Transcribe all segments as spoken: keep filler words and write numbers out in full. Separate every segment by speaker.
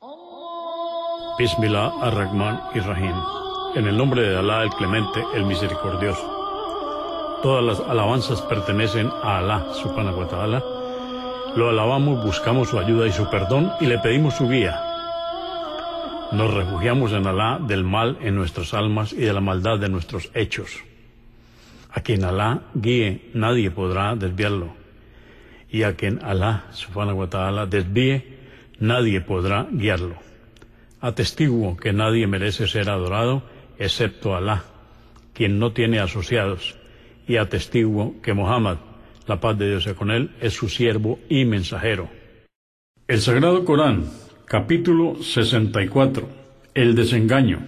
Speaker 1: Bismillah ar-Rahman ir-Rahim. En el nombre de Alá, el Clemente, el Misericordioso. Todas las alabanzas pertenecen a Alá, subhanahu wa ta'ala. Lo alabamos, buscamos su ayuda y su perdón y le pedimos su guía. Nos refugiamos en Alá del mal en nuestras almas y de la maldad de nuestros hechos. A quien Alá guíe, nadie podrá desviarlo. Y a quien Alá, subhanahu wa ta'ala, desvíe, nadie podrá guiarlo. Atestiguo que nadie merece ser adorado excepto Alá, quien no tiene asociados, y atestiguo que Muhammad, la paz de Dios sea con él, es su siervo y mensajero. El Sagrado Corán, capítulo sesenta y cuatro, el desengaño.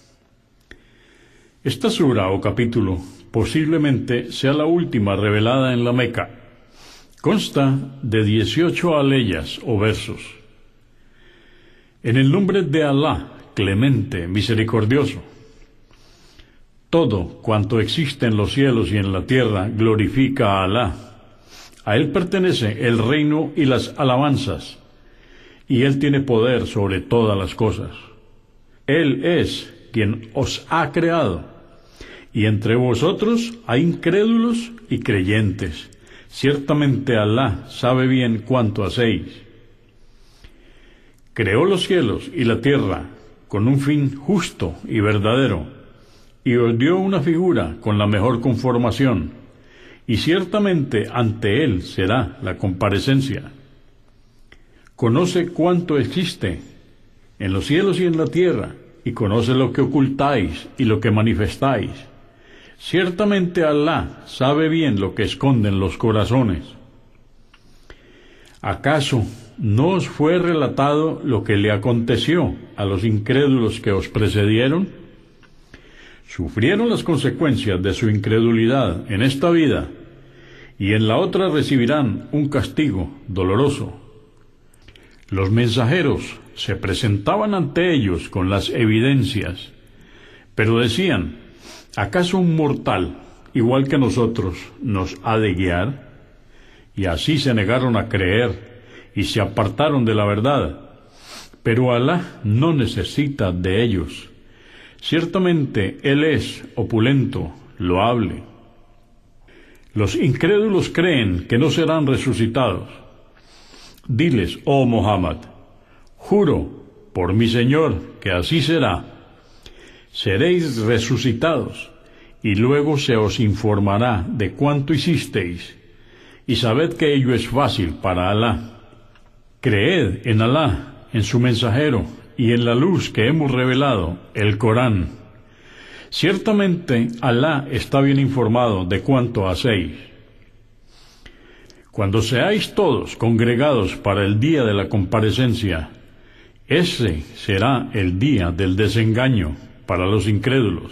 Speaker 1: Esta sura o capítulo posiblemente sea la última revelada en la Meca. Consta de dieciocho aleyas o versos. En el nombre de Alá, Clemente, Misericordioso. Todo cuanto existe en los cielos y en la tierra glorifica a Alá. A Él pertenece el reino y las alabanzas, y Él tiene poder sobre todas las cosas. Él es quien os ha creado, y entre vosotros hay incrédulos y creyentes. Ciertamente Alá sabe bien cuánto hacéis. Creó los cielos y la tierra con un fin justo y verdadero, y os dio una figura con la mejor conformación, y ciertamente ante Él será la comparecencia. Conoce cuánto existe en los cielos y en la tierra, y conoce lo que ocultáis y lo que manifestáis. Ciertamente Alá sabe bien lo que esconden los corazones. ¿Acaso no os fue relatado lo que le aconteció a los incrédulos que os precedieron? Sufrieron las consecuencias de su incredulidad en esta vida, y en la otra recibirán un castigo doloroso. Los mensajeros se presentaban ante ellos con las evidencias, pero decían: ¿acaso un mortal, igual que nosotros, nos ha de guiar? Y así se negaron a creer y se apartaron de la verdad. Pero Alá no necesita de ellos. Ciertamente Él es opulento, loable. Los incrédulos creen que no serán resucitados. Diles, oh Muhammad, juro por mi Señor que así será. Seréis resucitados, y luego se os informará de cuánto hicisteis, y sabed que ello es fácil para Alá. Creed en Alá, en su mensajero, y en la luz que hemos revelado, el Corán. Ciertamente Alá está bien informado de cuánto hacéis. Cuando seáis todos congregados para el día de la comparecencia, ese será el día del desengaño para los incrédulos.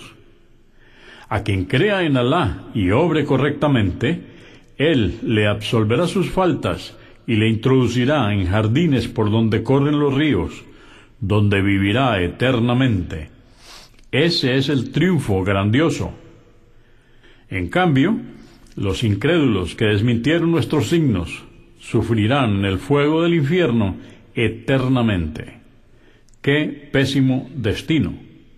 Speaker 1: A quien crea en Alá y obre correctamente, Él le absolverá sus faltas y le introducirá en jardines por donde corren los ríos, donde vivirá eternamente. Ese es el triunfo grandioso. En cambio, los incrédulos que desmintieron nuestros signos sufrirán en el fuego del infierno eternamente. ¡Qué pésimo destino!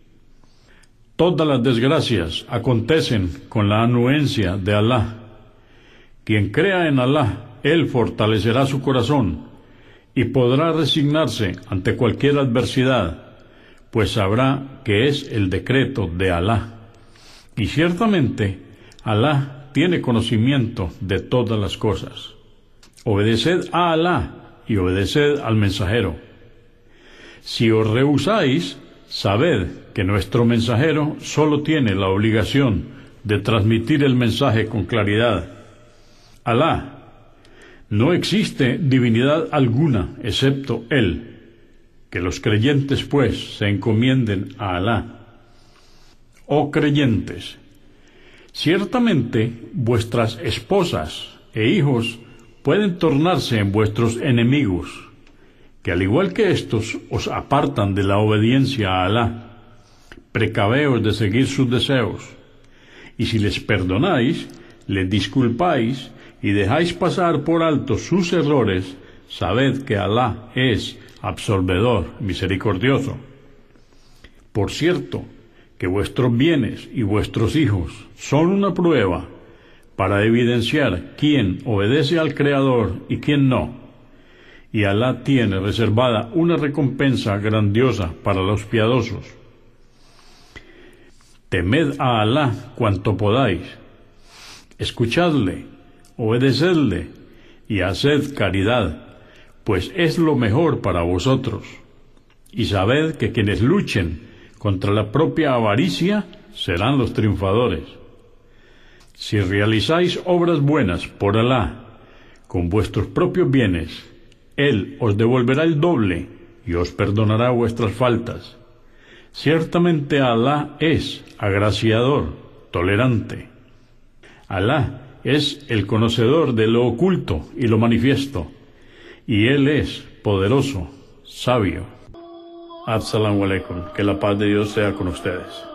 Speaker 1: Todas las desgracias acontecen con la anuencia de Alá. Quien crea en Alá, Él fortalecerá su corazón y podrá resignarse ante cualquier adversidad, pues sabrá que es el decreto de Alá. Y ciertamente, Alá tiene conocimiento de todas las cosas. Obedeced a Alá y obedeced al mensajero. Si os rehusáis, sabed que nuestro mensajero solo tiene la obligación de transmitir el mensaje con claridad. Alá, no existe divinidad alguna excepto Él. Que los creyentes, pues, se encomienden a Alá. Oh creyentes, ciertamente vuestras esposas e hijos pueden tornarse en vuestros enemigos, que al igual que éstos os apartan de la obediencia a Alá. Precaveos de seguir sus deseos, y si les perdonáis, les disculpáis y dejáis pasar por alto sus errores, sabed que Alá es absolvedor, misericordioso. Por cierto, que vuestros bienes y vuestros hijos son una prueba para evidenciar quién obedece al Creador y quién no. Y Alá tiene reservada una recompensa grandiosa para los piadosos. Temed a Alá cuanto podáis, escuchadle, obedecedle y haced caridad, pues es lo mejor para vosotros. Y sabed que quienes luchen contra la propia avaricia serán los triunfadores. Si realizáis obras buenas por Alá, con vuestros propios bienes, Él os devolverá el doble y os perdonará vuestras faltas. Ciertamente Alá es agraciador, tolerante. Alá es el conocedor de lo oculto y lo manifiesto, y Él es poderoso, sabio. Assalamu alaikum, que la paz de Dios sea con ustedes.